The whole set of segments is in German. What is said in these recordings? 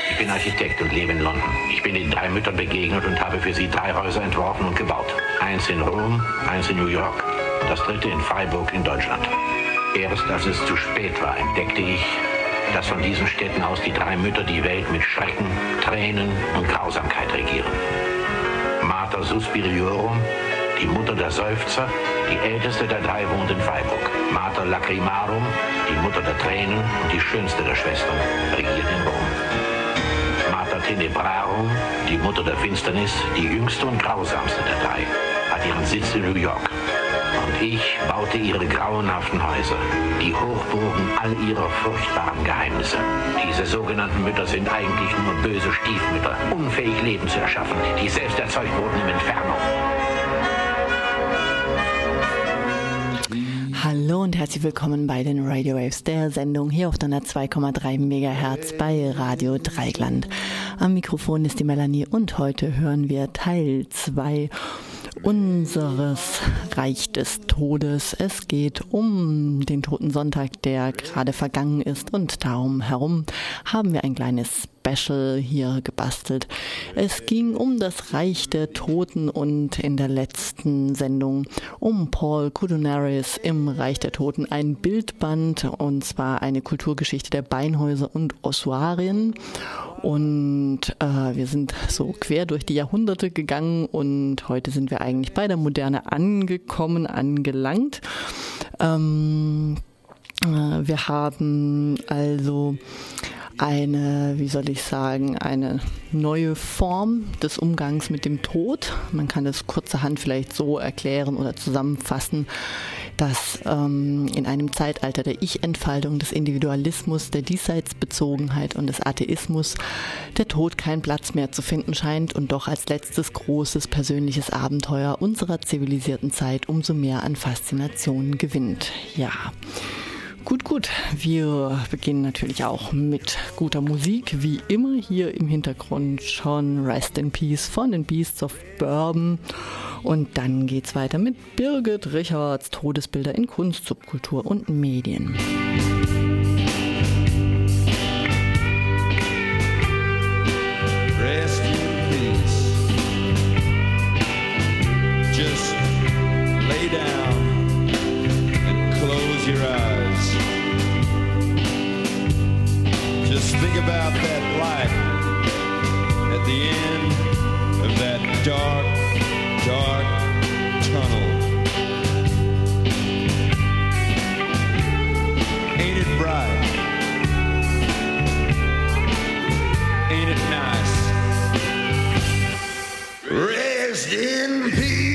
Ich bin Architekt und lebe in London. Ich bin den 3 Müttern begegnet und habe für sie 3 Häuser entworfen und gebaut. Eins in Rom, eins in New York und das 3. in Freiburg in Deutschland. Erst als es zu spät war, entdeckte ich, dass von diesen Städten aus die 3 Mütter die Welt mit Schrecken, Tränen und Grausamkeit regieren. Mater Suspiriorum, die Mutter der Seufzer, die älteste der 3 wohnt in Freiburg. Mater Lacrimarum, die Mutter der Tränen und die schönste der Schwestern, regiert in Rom. Mater Tenebrarum, die Mutter der Finsternis, die jüngste und grausamste der 3, hat ihren Sitz in New York. Und ich baute ihre grauenhaften Häuser, die Hochburgen all ihrer furchtbaren Geheimnisse. Diese sogenannten Mütter sind eigentlich nur böse Stiefmütter, unfähig Leben zu erschaffen, die selbst erzeugt wurden im Inferno. Hallo und herzlich willkommen bei den Radio Waves, der Sendung hier auf 102,3 MHz bei Radio Dreieckland. Am Mikrofon ist die Melanie und heute hören wir Teil 2 unseres Reich des Todes. Es geht um den Totensonntag, der gerade vergangen ist, und darum herum haben wir ein kleines Special hier gebastelt. Es ging um das Reich der Toten und in der letzten Sendung um Paul Koudounaris im Reich der Toten, ein Bildband, und zwar eine Kulturgeschichte der Beinhäuser und Ossuarien. Und wir sind so quer durch die Jahrhunderte gegangen und heute sind wir eigentlich bei der Moderne angelangt. Wir haben also eine neue Form des Umgangs mit dem Tod. Man kann es kurzerhand vielleicht so erklären oder zusammenfassen, dass in einem Zeitalter der Ich-Entfaltung, des Individualismus, der Diesseitsbezogenheit und des Atheismus der Tod keinen Platz mehr zu finden scheint und doch als letztes großes persönliches Abenteuer unserer zivilisierten Zeit umso mehr an Faszination gewinnt. Ja. Gut. Wir beginnen natürlich auch mit guter Musik, wie immer hier im Hintergrund schon Rest in Peace von den Beasts of Bourbon. Und dann geht's weiter mit Birgit Richards Todesbilder in Kunst, Subkultur und Medien. Rest in peace. Just lay down and close your eyes. Just think about that light at the end of that dark, dark tunnel. Ain't it bright? Ain't it nice? Rest in peace.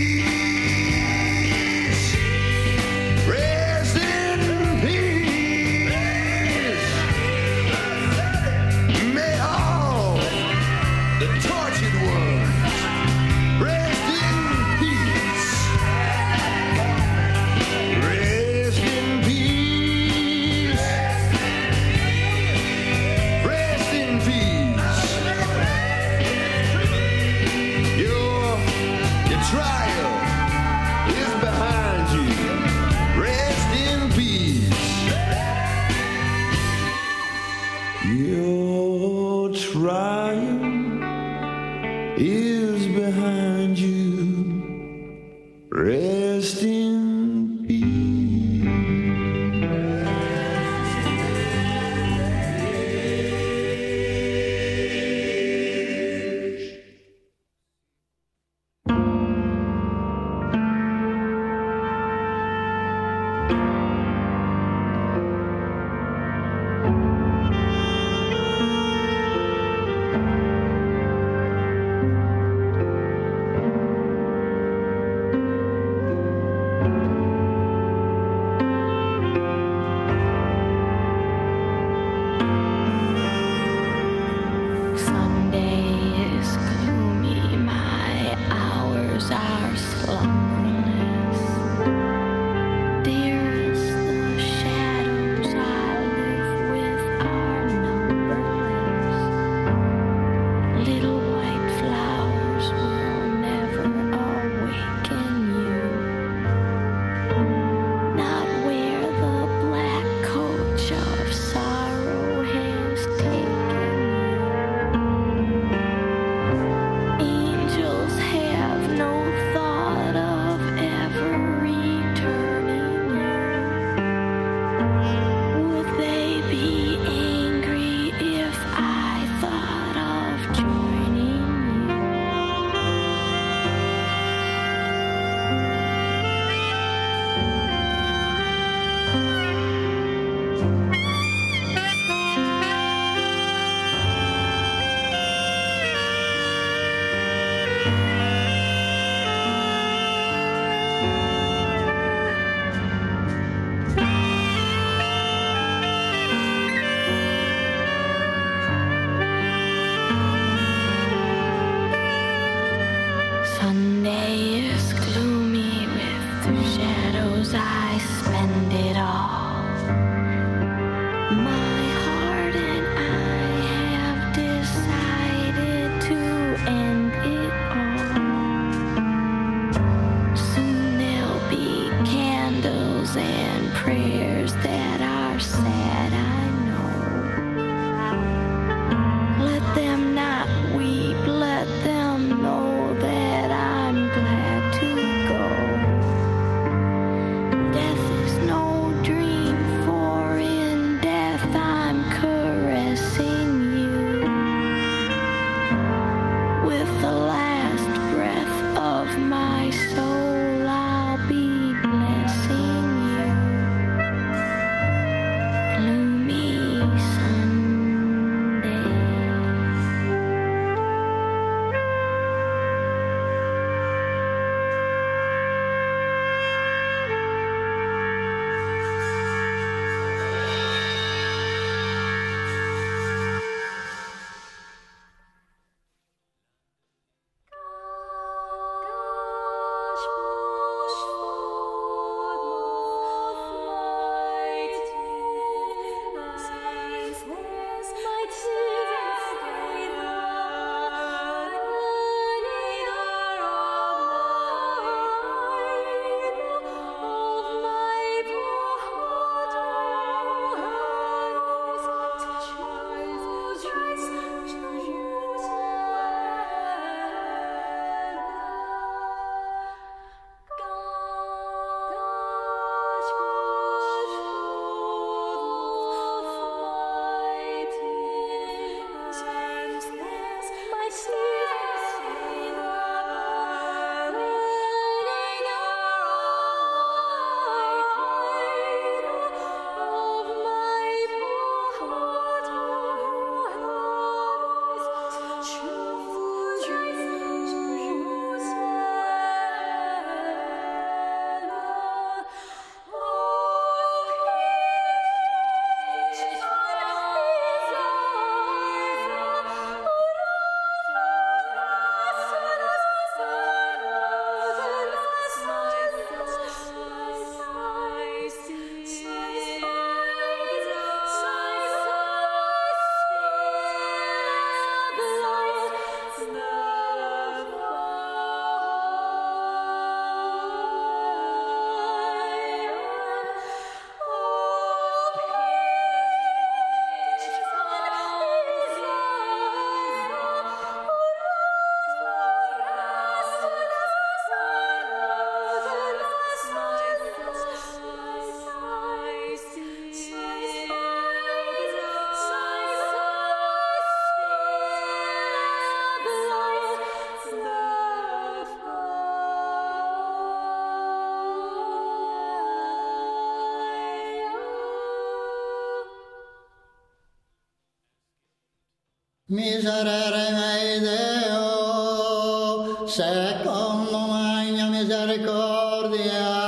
Miserere mei Deo, secondo magna misericordia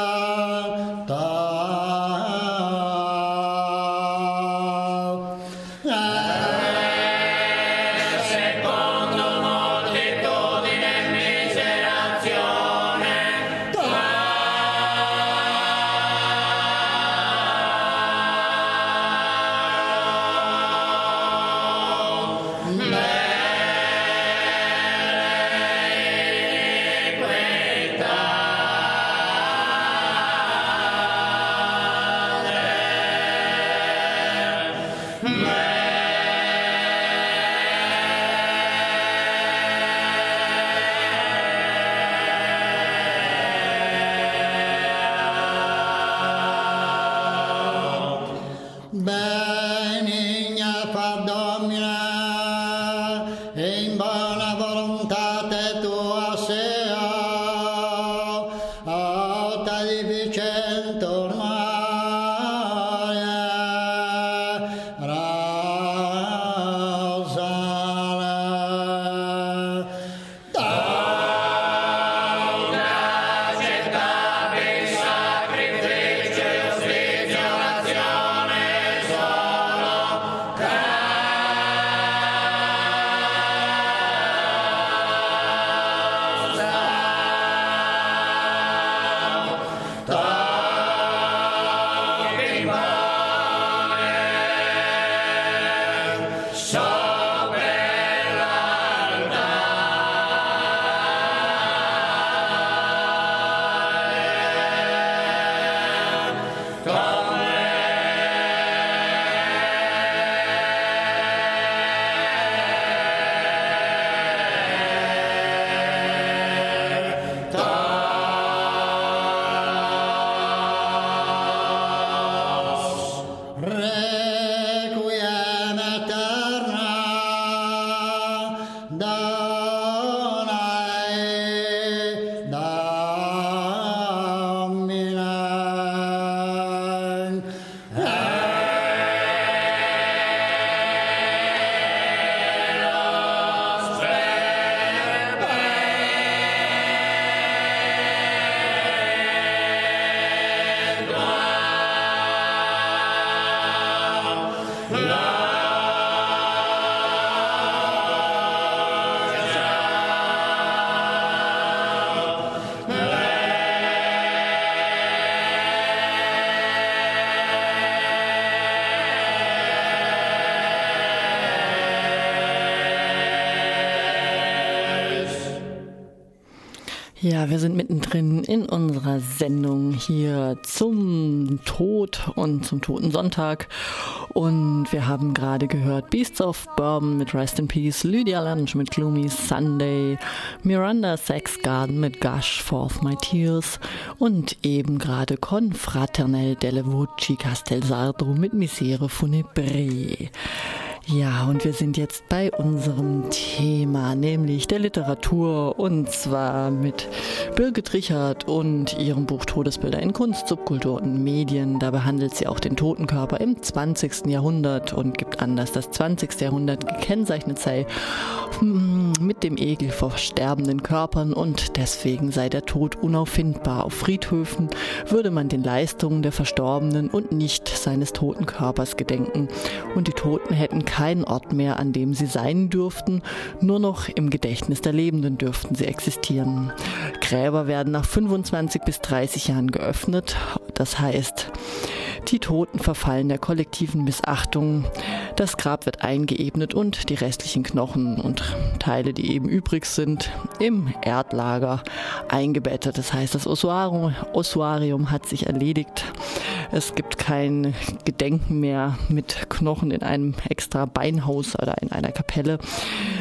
Ja, wir sind mittendrin in unserer Sendung hier zum Tod und zum Totensonntag. Und wir haben gerade gehört Beasts of Bourbon mit Rest in Peace, Lydia Lunch mit Gloomy Sunday, Miranda Sex Garden mit Gush Forth My Tears und eben gerade Confraternelle delle Voci Castelsardo mit Misere Funebre. Ja, und wir sind jetzt bei unserem Thema, nämlich der Literatur, und zwar mit Birgit Richard und ihrem Buch Todesbilder in Kunst, Subkultur und Medien. Da behandelt sie auch den Totenkörper im 20. Jahrhundert und gibt an, dass das 20. Jahrhundert gekennzeichnet sei mit dem Ekel vor sterbenden Körpern und deswegen sei der Tod unauffindbar. Auf Friedhöfen würde man den Leistungen der Verstorbenen und nicht seines toten Körpers gedenken und die Toten hätten keinen Ort mehr, an dem sie sein dürften, nur noch im Gedächtnis der Lebenden dürften sie existieren. Gräber werden nach 25 bis 30 Jahren geöffnet, das heißt, die Toten verfallen der kollektiven Missachtung, das Grab wird eingeebnet und die restlichen Knochen und Teile, die eben übrig sind, im Erdlager eingebettet. Das heißt, das Ossuarium hat sich erledigt. Es gibt kein Gedenken mehr mit Knochen in einem extra Beinhaus oder in einer Kapelle.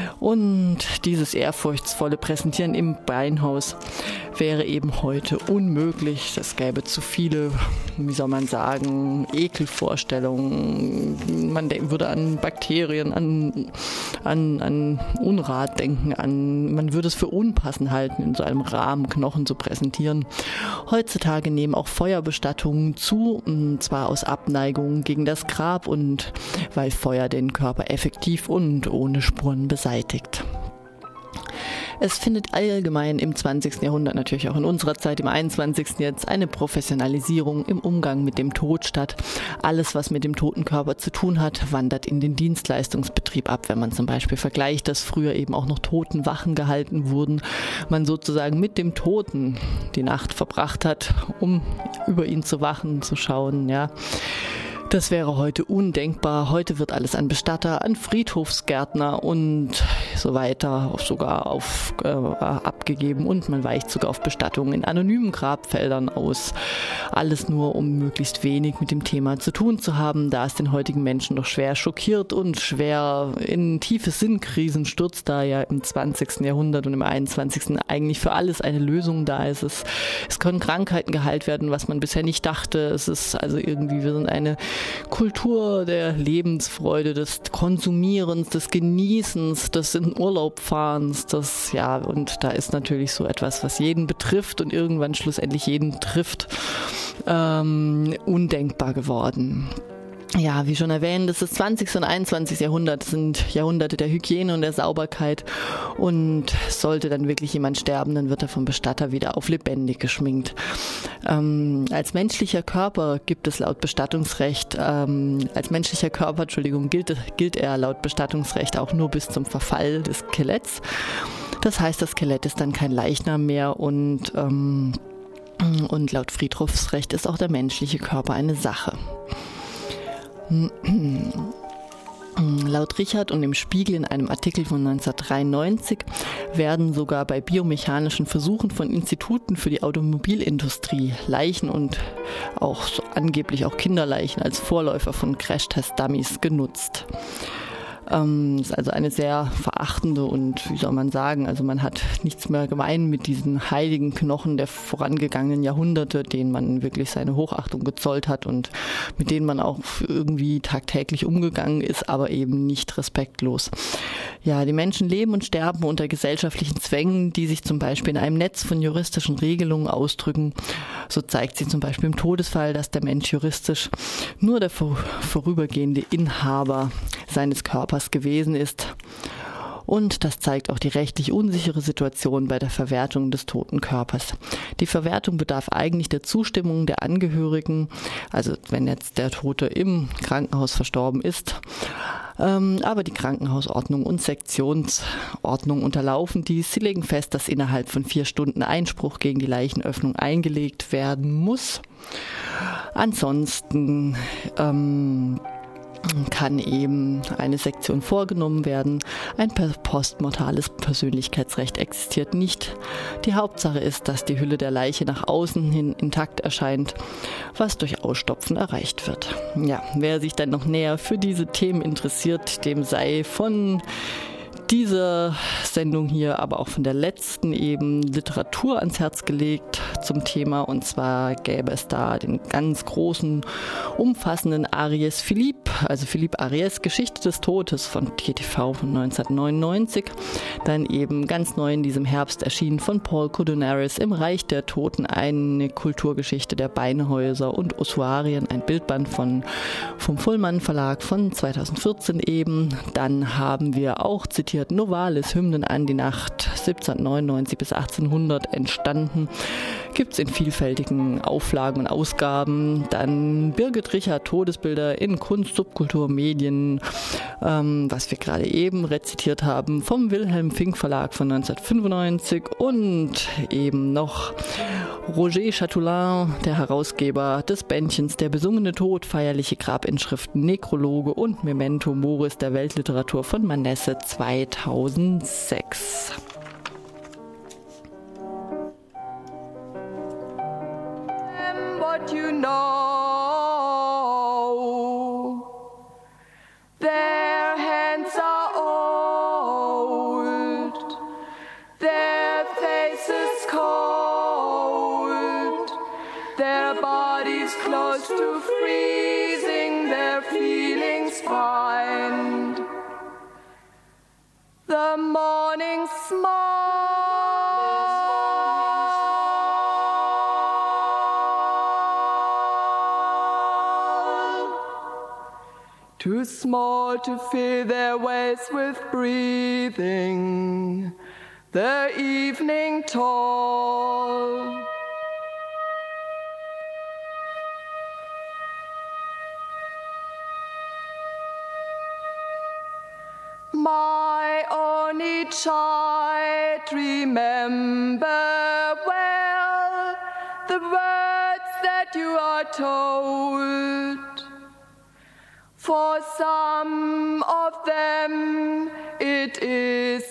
Und dieses ehrfurchtsvolle Präsentieren im Beinhaus wäre eben heute unmöglich. Es gäbe zu viele, wie soll man sagen, Ekelvorstellungen. Man würde an Bakterien, an Unrat denken, man würde es für unpassend halten, in so einem Rahmen Knochen zu präsentieren. Heutzutage nehmen auch Feuerbestattungen zu, und zwar aus Abneigung gegen das Grab und weil Feuer den Körper effektiv und ohne Spuren beseitigt. Es findet allgemein im 20. Jahrhundert, natürlich auch in unserer Zeit, im 21. jetzt, eine Professionalisierung im Umgang mit dem Tod statt. Alles, was mit dem toten Körper zu tun hat, wandert in den Dienstleistungsbetrieb ab. Wenn man zum Beispiel vergleicht, dass früher eben auch noch Totenwachen gehalten wurden, man sozusagen mit dem Toten die Nacht verbracht hat, um über ihn zu wachen, zu schauen, ja. Das wäre heute undenkbar. Heute wird alles an Bestatter, an Friedhofsgärtner und so weiter sogar abgegeben, und man weicht sogar auf Bestattungen in anonymen Grabfeldern aus. Alles nur, um möglichst wenig mit dem Thema zu tun zu haben, da es den heutigen Menschen doch schwer schockiert und schwer in tiefe Sinnkrisen stürzt, da ja im 20. Jahrhundert und im 21. eigentlich für alles eine Lösung da ist. Es können Krankheiten geheilt werden, was man bisher nicht dachte. Es ist also irgendwie, wir sind eine Kultur der Lebensfreude, des Konsumierens, des Genießens, des in Urlaub fahrens, und da ist natürlich so etwas, was jeden betrifft und irgendwann schlussendlich jeden trifft, undenkbar geworden. Ja, wie schon erwähnt, das 20. und 21. Jahrhundert sind Jahrhunderte der Hygiene und der Sauberkeit, und sollte dann wirklich jemand sterben, dann wird er vom Bestatter wieder auf lebendig geschminkt. Als menschlicher Körper gilt er laut Bestattungsrecht auch nur bis zum Verfall des Skeletts. Das heißt, das Skelett ist dann kein Leichnam mehr, und laut Friedhofsrecht ist auch der menschliche Körper eine Sache. Laut Richard und im Spiegel in einem Artikel von 1993 werden sogar bei biomechanischen Versuchen von Instituten für die Automobilindustrie Leichen und auch angeblich auch Kinderleichen als Vorläufer von Crash-Test-Dummies genutzt. Ist also eine sehr verachtende und, wie soll man sagen, also man hat nichts mehr gemein mit diesen heiligen Knochen der vorangegangenen Jahrhunderte, denen man wirklich seine Hochachtung gezollt hat und mit denen man auch irgendwie tagtäglich umgegangen ist, aber eben nicht respektlos. Ja, die Menschen leben und sterben unter gesellschaftlichen Zwängen, die sich zum Beispiel in einem Netz von juristischen Regelungen ausdrücken. So zeigt sich zum Beispiel im Todesfall, dass der Mensch juristisch nur der vorübergehende Inhaber seines Körpers gewesen ist. Und das zeigt auch die rechtlich unsichere Situation bei der Verwertung des toten Körpers. Die Verwertung bedarf eigentlich der Zustimmung der Angehörigen, also wenn jetzt der Tote im Krankenhaus verstorben ist. Aber die Krankenhausordnung und Sektionsordnung unterlaufen dies. Sie legen fest, dass innerhalb von 4 Stunden Einspruch gegen die Leichenöffnung eingelegt werden muss. Ansonsten kann eben eine Sektion vorgenommen werden. Ein postmortales Persönlichkeitsrecht existiert nicht. Die Hauptsache ist, dass die Hülle der Leiche nach außen hin intakt erscheint, was durch Ausstopfen erreicht wird. Ja, wer sich dann noch näher für diese Themen interessiert, dem sei von dieser Sendung hier, aber auch von der letzten eben Literatur ans Herz gelegt zum Thema, und zwar gäbe es da den ganz großen, umfassenden Aries Philippe, also Philippe Aries Geschichte des Todes von TTV von 1999, dann eben ganz neu in diesem Herbst erschienen von Paul Codonaris Im Reich der Toten, eine Kulturgeschichte der Beinhäuser und Ossuarien, ein Bildband vom Fullmann Verlag von 2014 eben. Dann haben wir auch zitiert Novalis, Hymnen an die Nacht, 1799 bis 1800 entstanden. Gibt es in vielfältigen Auflagen und Ausgaben. Dann Birgit Richard, Todesbilder in Kunst, Subkultur, Medien, was wir gerade eben rezitiert haben, vom Wilhelm Fink Verlag von 1995, und eben noch Roger Chatelain, der Herausgeber des Bändchens Der besungene Tod, feierliche Grabinschriften, Nekrologe und Memento Moris der Weltliteratur von Manesse 2006. What you know, their hands are old. close to freezing, their feelings find. The morning smile, too small to fill their ways with breathing. The evening toll, my only child, remember well the words that you are told. For some of them it is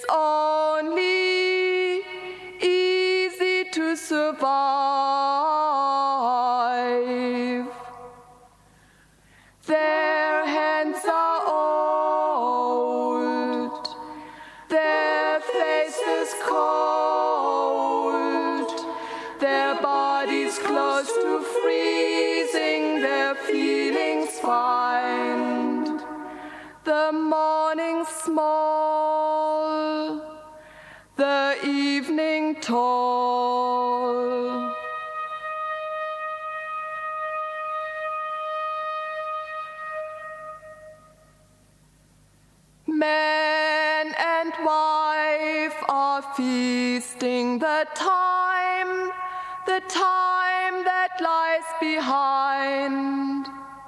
only easy to survive. Their hands are old, their faces cold, their bodies close to freezing, their feelings find. The morning small, the evening tall. Man and wife are feasting the time that lies behind.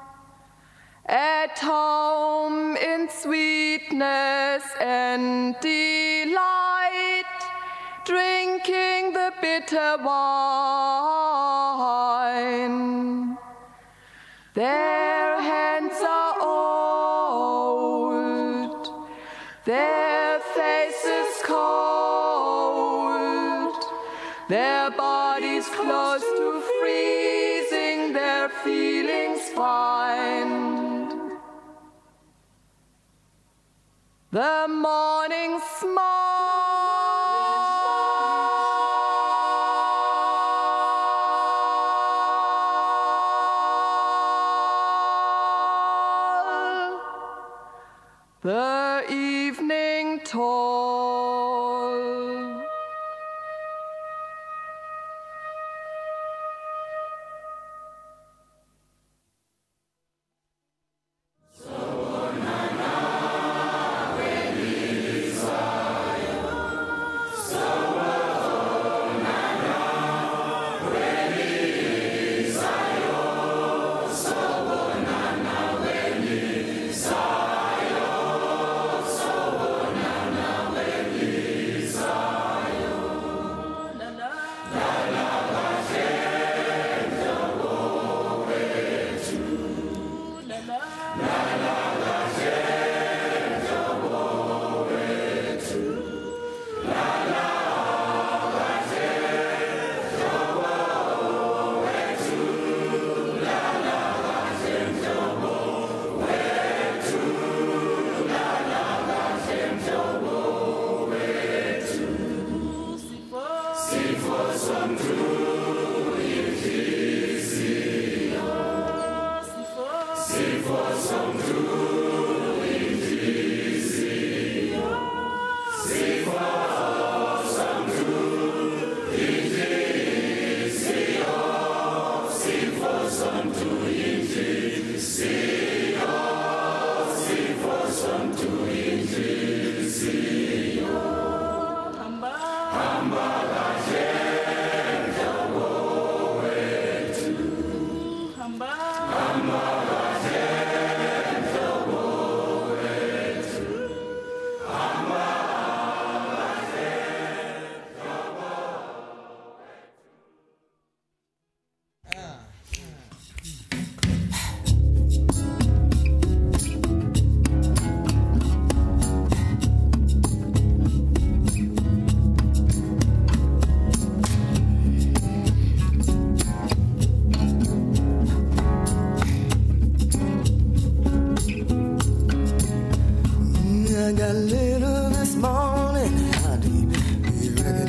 At home in sweetness and delight, drinking the bitter wine. Their hands are old, their faces cold, their bodies close to freezing, their feelings find. The morning smile, the evening toll.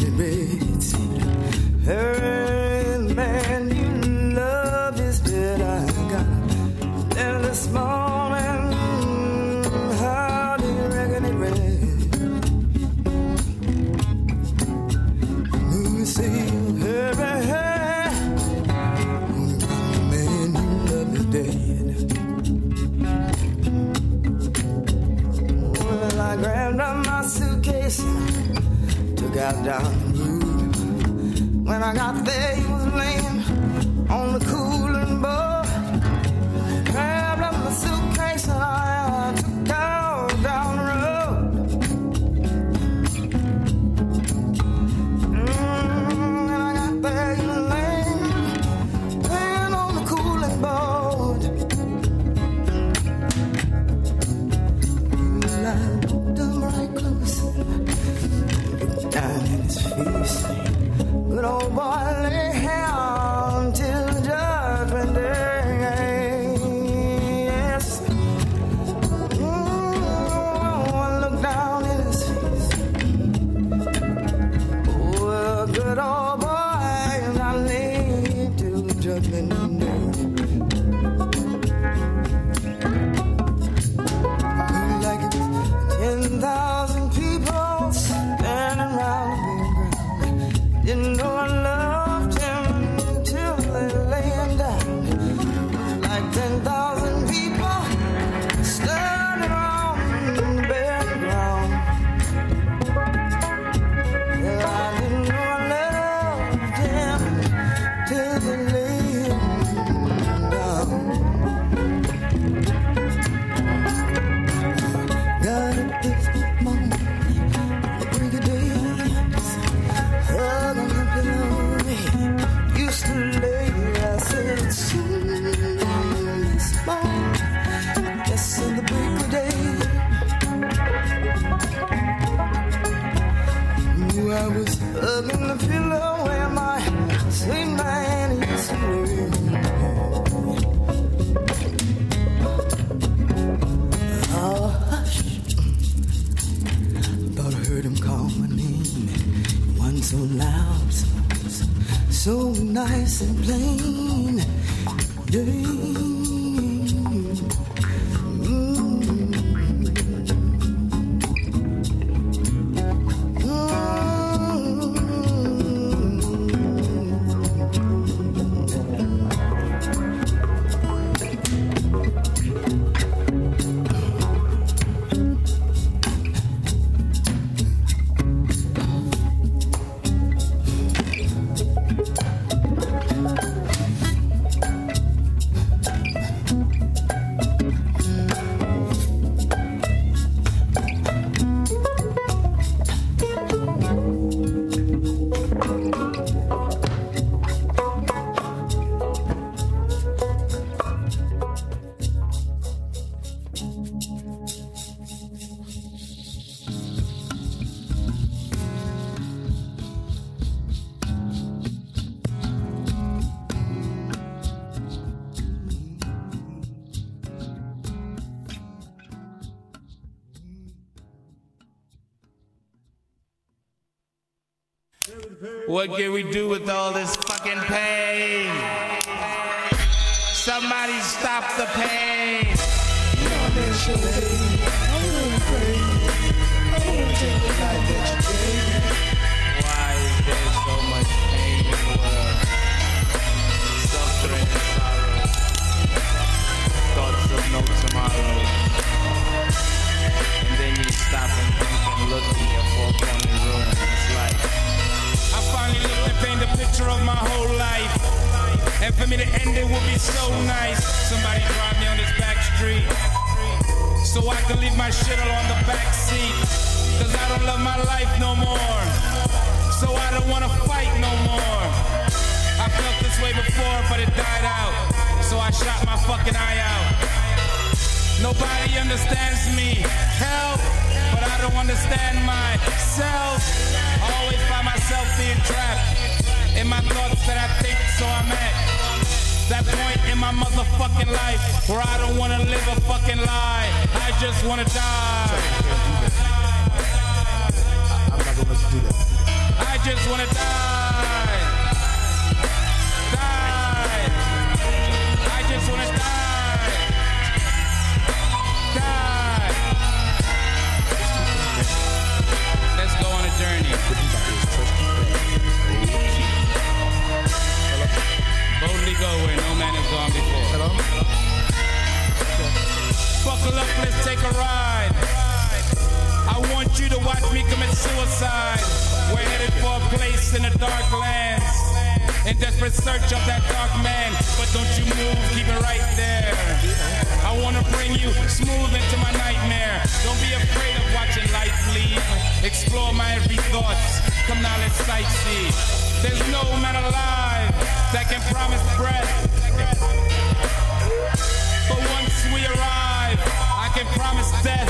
Her man you love is dead. I grabbed up my suitcase, took out down the road. When I got there, he was laying on the cooling board. Grabbed up my suitcase and I took down the road. When I got there, he was laying on the cooling board. And I looked him right close, looked down in his face. Good old boy lay down till the judgment day. Yes. I look down in his face. Oh, a good old boy, and I lay till the judgment day. Like it was 10,000 people standing around the big ground. Didn't know I loved him until they lay him down. Like 10,000 people standing around the bare ground. Yeah, I didn't know I loved him till they lay him down. Got up this morning, the break of day. Hugging the pillow, used to lay. I said, soon this morning, yes, in the break of day. Ooh, I was hugging the pillow where my sweet man used to lay. Oh, hush. Thought I heard him call my name. One so loud, so nice and plain. What can we do with all this fucking pain? Somebody stop the pain. Why is there so much pain in the world? Suffering and sorrow. Thoughts of no tomorrow. And then you stop and think and look in your four-corner room. It's like I finally looked and painted a picture of my whole life. And for me to end it would be so nice. Somebody drive me on this back street so I can leave my shit all on the back seat. Cause I don't love my life no more. So I don't wanna fight no more. I felt this way before but it died out. So I shot my fucking eye out. Nobody understands me. Help! But I don't understand myself. I always find myself being trapped in my thoughts that I think, so I'm at that point in my motherfucking life where I don't wanna live a fucking lie. I just wanna die. I'm not gonna do that. I just wanna die. Die. I just wanna die. Die. Let's go on a journey. Boldly go where no man has gone before. Hello? Buckle up, let's take a ride. suicide. We're headed for a place in the dark lands, in desperate search of that dark man. But don't you move, keep it right there. I wanna bring you smooth into my nightmare. Don't be afraid of watching life leave. Explore my every thoughts. Come now, let's sightsee. There's no man alive that can promise breath. But once we arrive, I can promise death.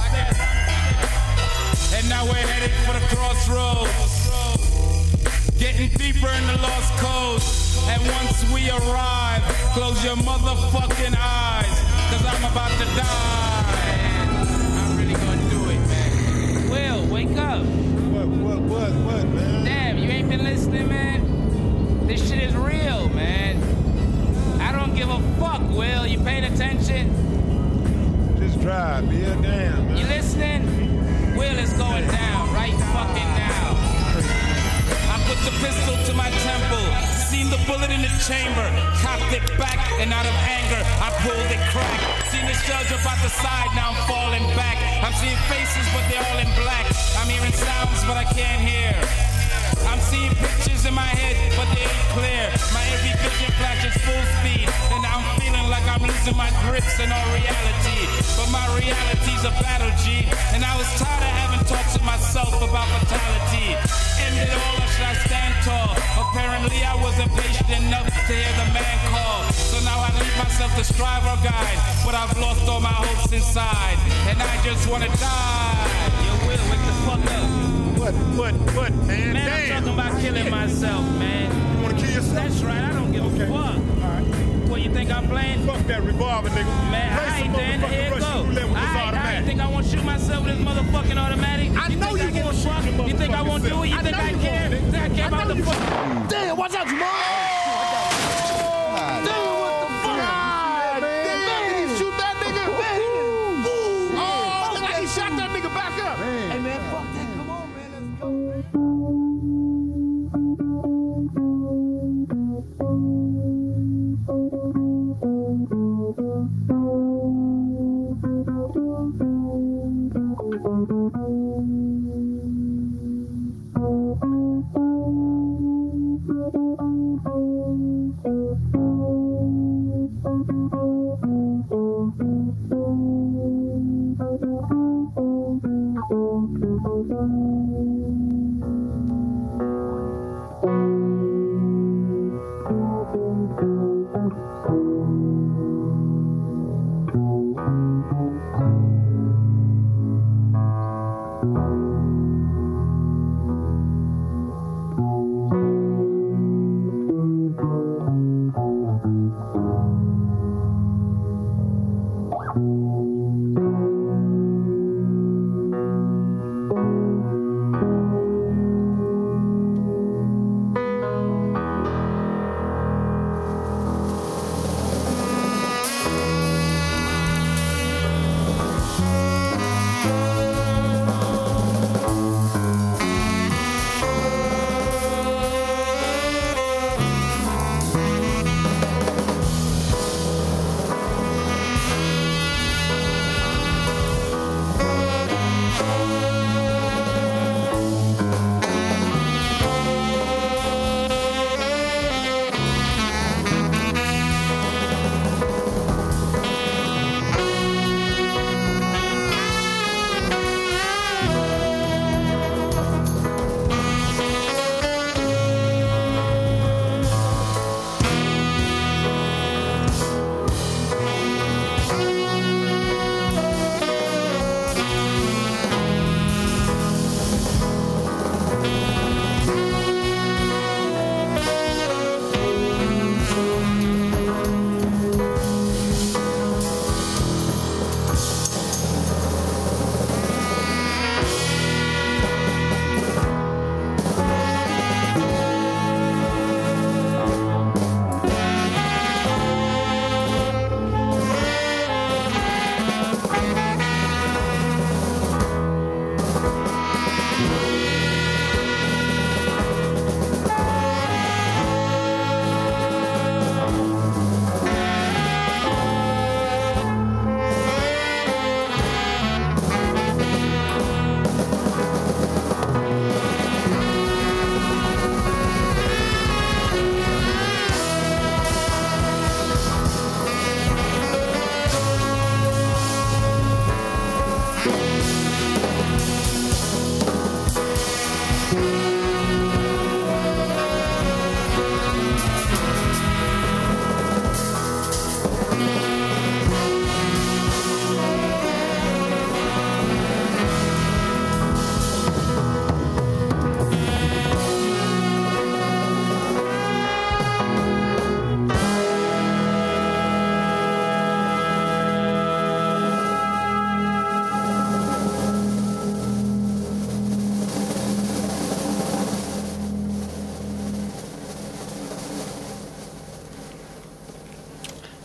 And now we're headed for the crossroads, getting deeper in the lost coast. And once we arrive, close your motherfucking eyes, cause I'm about to die. I'm really gonna do it, man. Will, wake up. What, man? Damn, you ain't been listening, man? This shit is real, man. I don't give a fuck, Will. You paying attention? Just drive, be a damn, man. You listening? Will is going down right fucking now. I put the pistol to my temple, seen the bullet in the chamber, cocked it back, and out of anger, I pulled it crack. Seen the shells up out the side, now I'm falling back. I'm seeing faces, but they're all in black. I'm hearing sounds, but I can't hear. I'm seeing pictures in my head, but they ain't clear. My every vision flashes full speed, and I'm feeling like I'm losing my grips in all reality. But my reality's a battle, G, and I was tired of having talks with myself about fatality. End it all, or should I stand tall? Apparently I wasn't patient enough to hear the man call. So now I leave myself to strive or guide, but I've lost all my hopes inside, and I just wanna die. Yo, Will, wake the fuck up. What, man? Man, damn. I'm talking about killing myself, man. You wanna kill yourself? That's right, I don't give a fuck. Alright. What, you think I'm playing? Fuck that revolver, nigga. Man, Play some alright then, here it motherfucking goes. Russian roulette with this Alright, automatic. think I won't shoot myself with this motherfucking automatic? I know you think won't give a shoot fuck? your You think I won't motherfucking do it? You self. think I I know you care? won't, nigga. Think I care about the fuck? Damn, watch out, Jamal! Damn, what the fuck? God, damn, did he shoot that nigga? Oh, look like he shot that nigga back up. Hey, man, fuck that. Come on, man, let's go.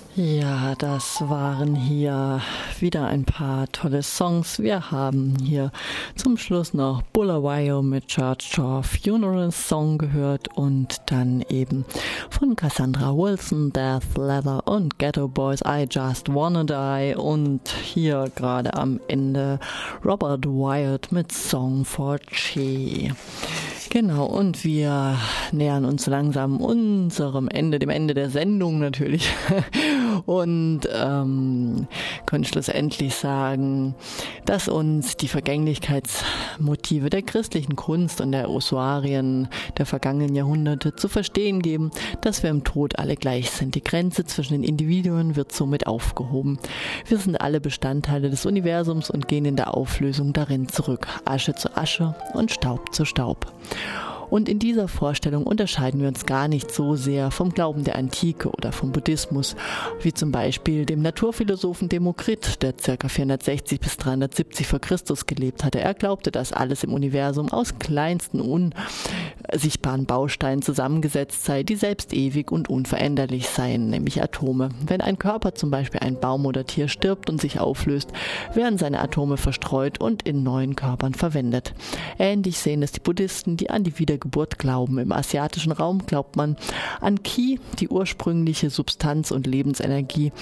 Ja, das waren hier wieder ein paar tolle Songs. Wir haben hier zum Schluss noch Bulawayo mit Church Shore Funeral Song gehört und dann eben von Cassandra Wilson, Death Leather und Ghetto Boys I Just Wanna Die und hier gerade am Ende Robert Wyatt mit Song for Che. Genau, und wir nähern uns langsam unserem Ende, dem Ende der Sendung natürlich und können schlussendlich sagen, dass uns die Vergänglichkeitsmotive der christlichen Kunst und der Ossuarien der vergangenen Jahrhunderte zu verstehen geben, dass wir im Tod alle gleich sind. Die Grenze zwischen den Individuen wird somit aufgehoben. Wir sind alle Bestandteile des Universums und gehen in der Auflösung darin zurück, Asche zu Asche und Staub zu Staub. Und in dieser Vorstellung unterscheiden wir uns gar nicht so sehr vom Glauben der Antike oder vom Buddhismus, wie zum Beispiel dem Naturphilosophen Demokrit, der ca. 460 bis 370 vor Christus gelebt hatte. Er glaubte, dass alles im Universum aus kleinsten unsichtbaren Bausteinen zusammengesetzt sei, die selbst ewig und unveränderlich seien, nämlich Atome. Wenn ein Körper, zum Beispiel ein Baum oder Tier, stirbt und sich auflöst, werden seine Atome verstreut und in neuen Körpern verwendet. Ähnlich sehen es die Buddhisten, die an die Wiedergeburt glauben. Im asiatischen Raum glaubt man an Qi, die ursprüngliche Substanz und Lebensenergie,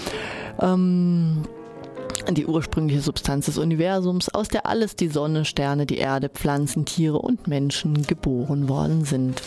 die ursprüngliche Substanz des Universums, aus der alles, die Sonne, Sterne, die Erde, Pflanzen, Tiere und Menschen geboren worden sind.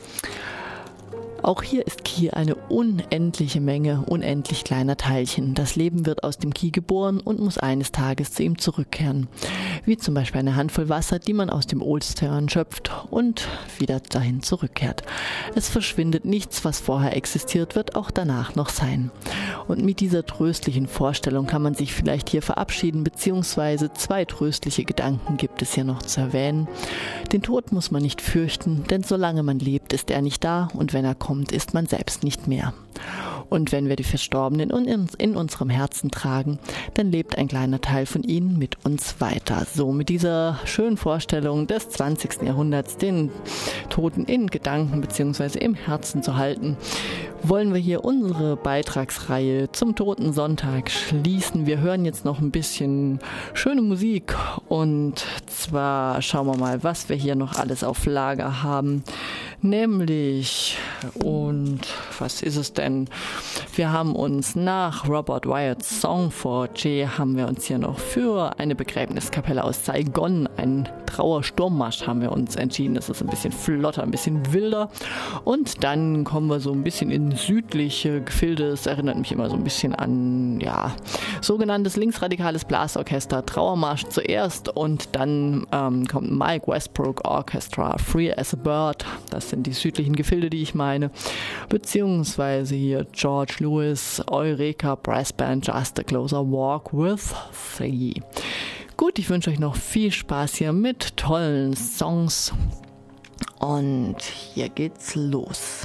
Auch hier ist Qi eine unendliche Menge unendlich kleiner Teilchen. Das Leben wird aus dem Qi geboren und muss eines Tages zu ihm zurückkehren. Wie zum Beispiel eine Handvoll Wasser, die man aus dem Ozean schöpft und wieder dahin zurückkehrt. Es verschwindet nichts, was vorher existiert, wird auch danach noch sein. Und mit dieser tröstlichen Vorstellung kann man sich vielleicht hier verabschieden, beziehungsweise 2 tröstliche Gedanken gibt es hier noch zu erwähnen. Den Tod muss man nicht fürchten, denn solange man lebt, ist er nicht da und wenn er kommt, ist man selbst nicht mehr. Und wenn wir die Verstorbenen in unserem Herzen tragen, dann lebt ein kleiner Teil von ihnen mit uns weiter. So, mit dieser schönen Vorstellung des 20. Jahrhunderts, den Toten in Gedanken bzw. im Herzen zu halten, wollen wir hier unsere Beitragsreihe zum Toten Sonntag schließen. Wir hören jetzt noch ein bisschen schöne Musik und zwar schauen wir mal, was wir hier noch alles auf Lager haben. Nämlich, und was ist es denn? Wir haben uns nach Robert Wyatts Song for Che haben wir uns hier noch für eine Begräbniskapelle aus Saigon, einen Trauersturmmarsch haben wir uns entschieden. Das ist ein bisschen flotter, ein bisschen wilder. Und dann kommen wir so ein bisschen in südliche Gefilde. Es erinnert mich immer so ein bisschen an, ja, sogenanntes linksradikales Blasorchester. Trauermarsch zuerst und dann kommt Mike Westbrook Orchestra, Free as a Bird. Das sind die südlichen Gefilde, die ich meine. Beziehungsweise hier George Lewis, Eureka Brass Band, Just a Closer Walk with Thee. Gut, ich wünsche euch noch viel Spaß hier mit tollen Songs und hier geht's los.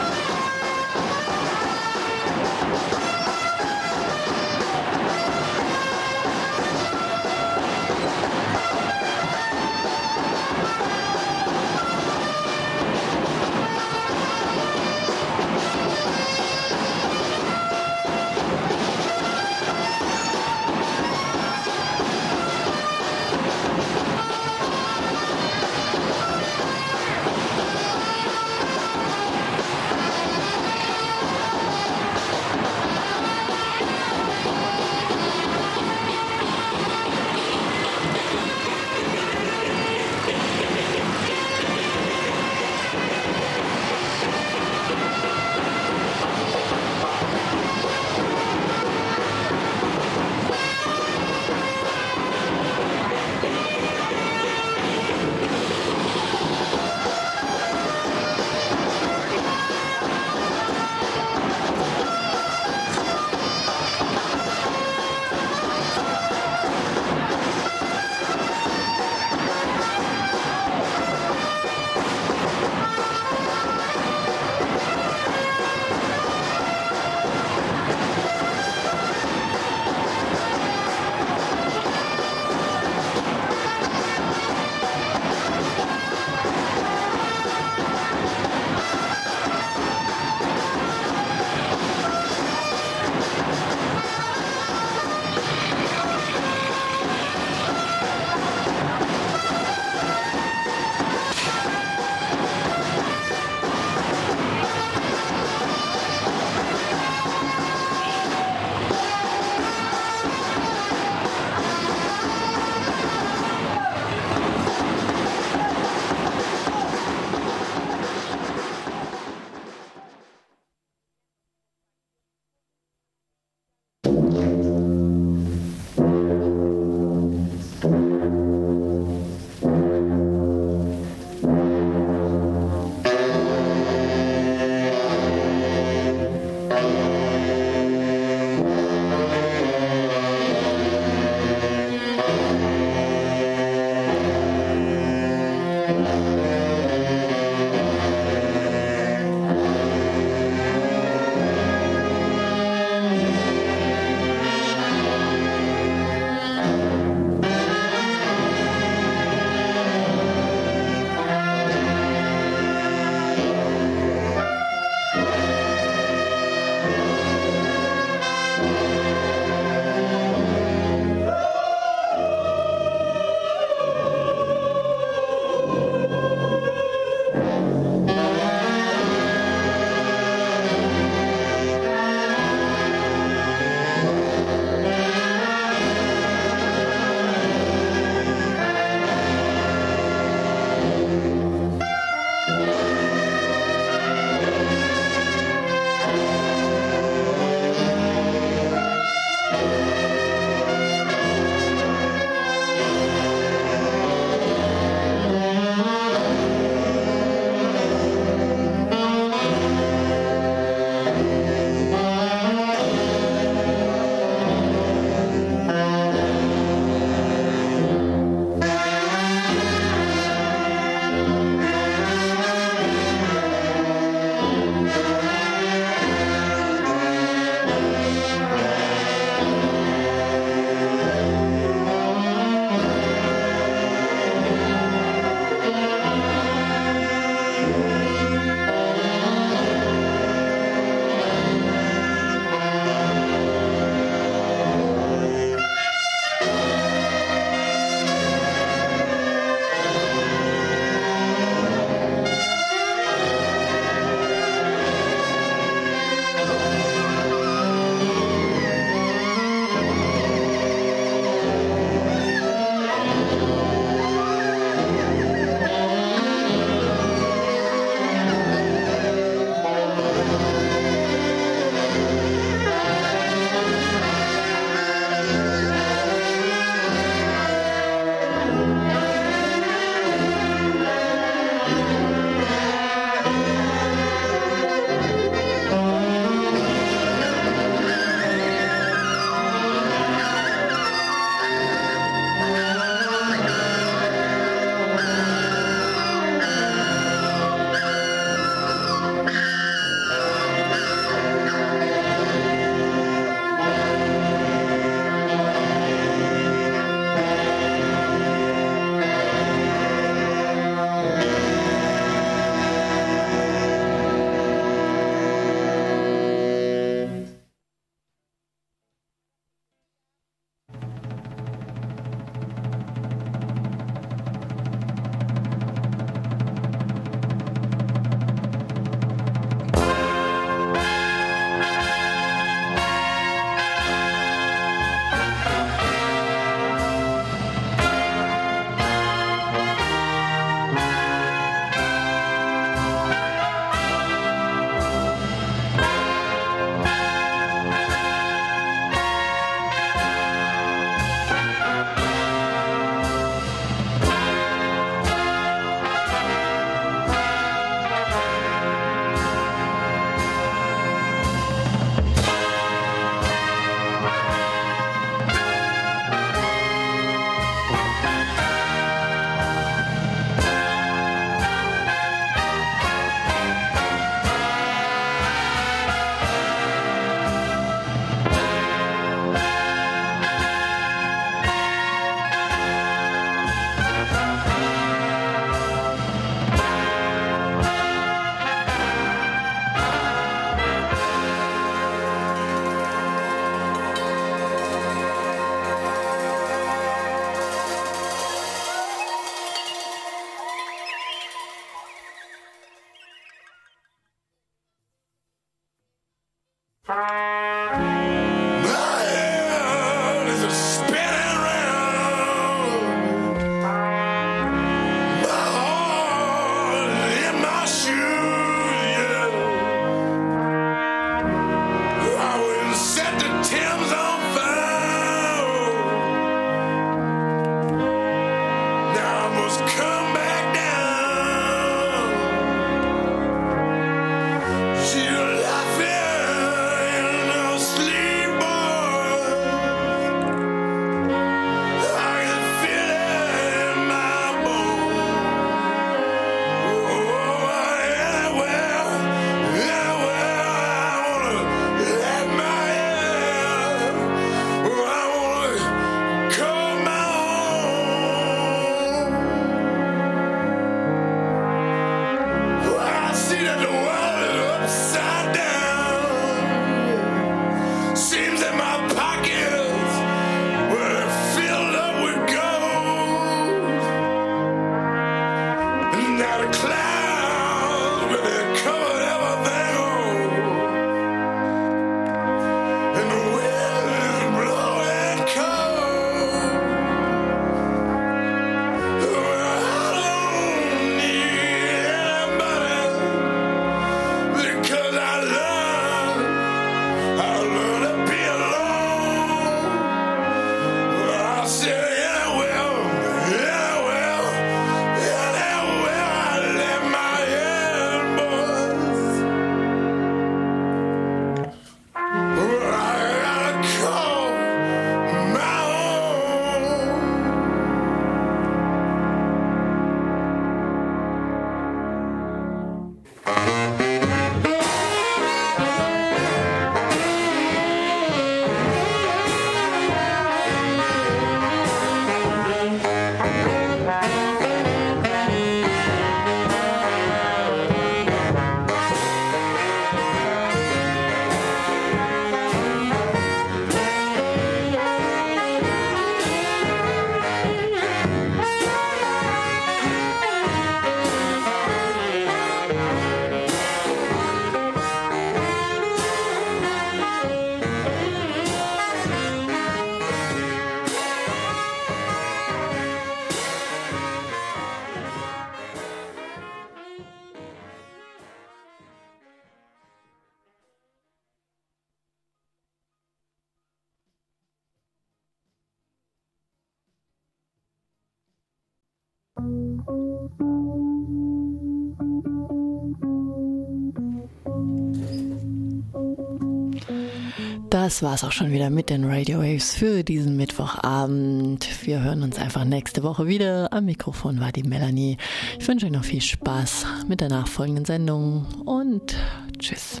Das war's auch schon wieder mit den Radio Waves für diesen Mittwochabend. Wir hören uns einfach nächste Woche wieder. Am Mikrofon war die Melanie. Ich wünsche euch noch viel Spaß mit der nachfolgenden Sendung und tschüss.